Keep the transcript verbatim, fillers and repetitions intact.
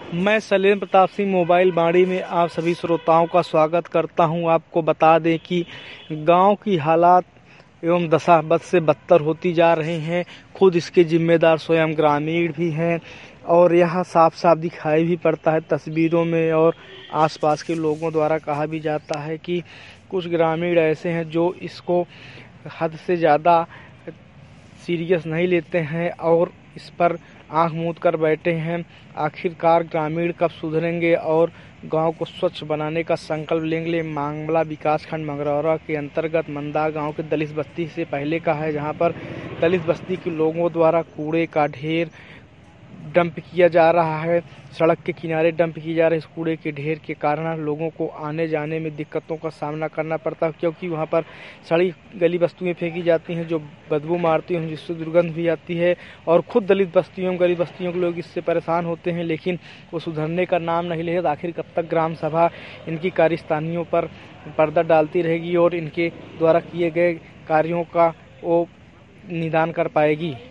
मैं शैलेंद्र प्रताप सिंह मोबाइल बाड़ी में आप सभी श्रोताओं का स्वागत करता हूं। आपको बता दें कि गांव की हालात एवं दशा बद से बदतर होती जा रही हैं। खुद इसके जिम्मेदार स्वयं ग्रामीण भी हैं और यह साफ साफ दिखाई भी पड़ता है तस्वीरों में, और आसपास के लोगों द्वारा कहा भी जाता है कि कुछ ग्रामीण ऐसे हैं जो इसको हद से ज़्यादा सीरियस नहीं लेते हैं और इस पर आंख मूंद कर बैठे हैं। आखिरकार ग्रामीण कब सुधरेंगे और गांव को स्वच्छ बनाने का संकल्प लेंगे। मांगला विकासखंड मंगरौरा के अंतर्गत मंदा गांव के दलित बस्ती से पहले का है, जहां पर दलित बस्ती के लोगों द्वारा कूड़े का ढेर डंप किया जा रहा है। सड़क के किनारे डंप की जा रही इस कूड़े के ढेर के कारण लोगों को आने जाने में दिक्कतों का सामना करना पड़ता है, क्योंकि वहां पर सड़ी गली वस्तुएं फेंकी जाती हैं जो बदबू मारती हैं, जिससे दुर्गंध भी आती है। और खुद दलित बस्तियों गली बस्तियों के लोग इससे परेशान होते हैं, लेकिन वो सुधरने का नाम नहीं लेते। आखिर कब तक ग्राम सभा इनकी कार्यस्थानियों पर पर्दा डालती रहेगी और इनके द्वारा किए गए कार्यों का वो निदान कर पाएगी।